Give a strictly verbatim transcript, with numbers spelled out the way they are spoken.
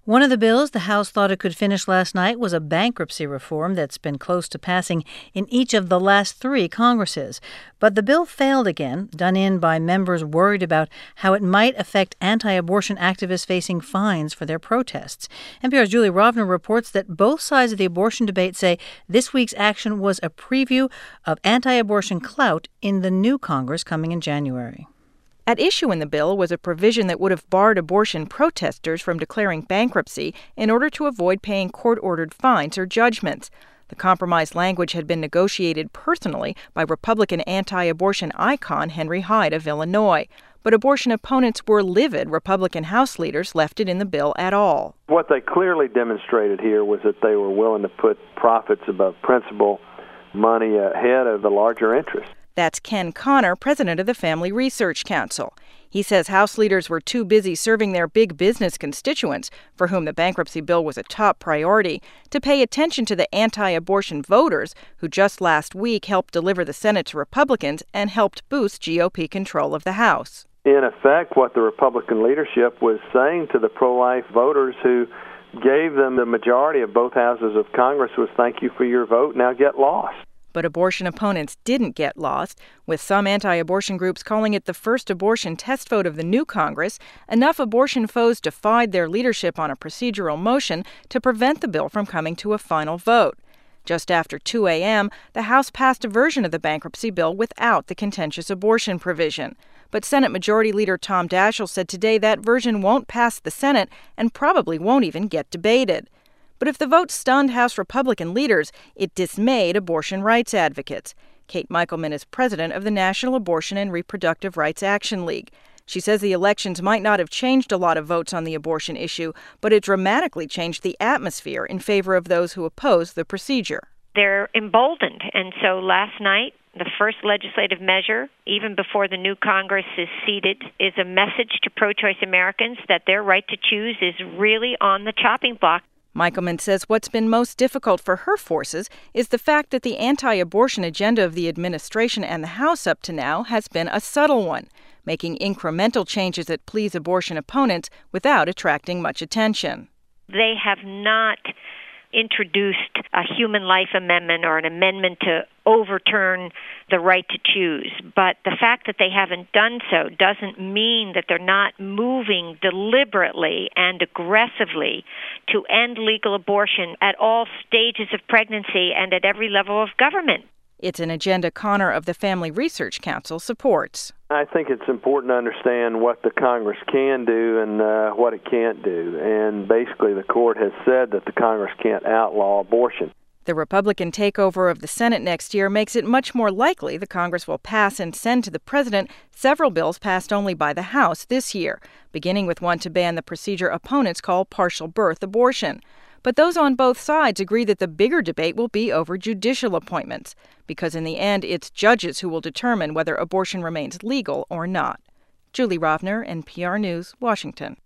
One of the bills the House thought it could finish last night was a bankruptcy reform that's been close to passing in each of the last three Congresses. But the bill failed again, done in by members worried about how it might affect anti-abortion activists facing fines for their protests. N P R's Julie Rovner reports that both sides of the abortion debate say this week's action was a preview of anti-abortion clout in the new Congress coming in January. At issue in the bill was a provision that would have barred abortion protesters from declaring bankruptcy in order to avoid paying court-ordered fines or judgments. The compromise language had been negotiated personally by Republican anti-abortion icon Henry Hyde of Illinois. But abortion opponents were livid Republican House leaders left it in the bill at all. What they clearly demonstrated here was that they were willing to put profits above principle, money ahead of the larger interest. That's Ken Connor, president of the Family Research Council. He says House leaders were too busy serving their big business constituents, for whom the bankruptcy bill was a top priority, to pay attention to the anti-abortion voters who just last week helped deliver the Senate to Republicans and helped boost G O P control of the House. In effect, what the Republican leadership was saying to the pro-life voters who gave them the majority of both houses of Congress was, thank you for your vote, now get lost. But abortion opponents didn't get lost, with some anti-abortion groups calling it the first abortion test vote of the new Congress. Enough abortion foes defied their leadership on a procedural motion to prevent the bill from coming to a final vote. Just after two a.m., the House passed a version of the bankruptcy bill without the contentious abortion provision. But Senate Majority Leader Tom Daschle said today that version won't pass the Senate and probably won't even get debated. But if the vote stunned House Republican leaders, it dismayed abortion rights advocates. Kate Michelman is president of the National Abortion and Reproductive Rights Action League. She says the elections might not have changed a lot of votes on the abortion issue, but it dramatically changed the atmosphere in favor of those who oppose the procedure. They're emboldened. And so last night, the first legislative measure, even before the new Congress is seated, is a message to pro-choice Americans that their right to choose is really on the chopping block. Michelman says what's been most difficult for her forces is the fact that the anti-abortion agenda of the administration and the House up to now has been a subtle one, making incremental changes that please abortion opponents without attracting much attention. They have not introduced a human life amendment or an amendment to overturn the right to choose. But the fact that they haven't done so doesn't mean that they're not moving deliberately and aggressively to end legal abortion at all stages of pregnancy and at every level of government. It's an agenda Connor of the Family Research Council supports. I think it's important to understand what the Congress can do and uh, what it can't do. And basically the court has said that the Congress can't outlaw abortion. The Republican takeover of the Senate next year makes it much more likely the Congress will pass and send to the president several bills passed only by the House this year, beginning with one to ban the procedure opponents call partial birth abortion. But those on both sides agree that the bigger debate will be over judicial appointments, because in the end, it's judges who will determine whether abortion remains legal or not. Julie Rovner, N P R News, Washington.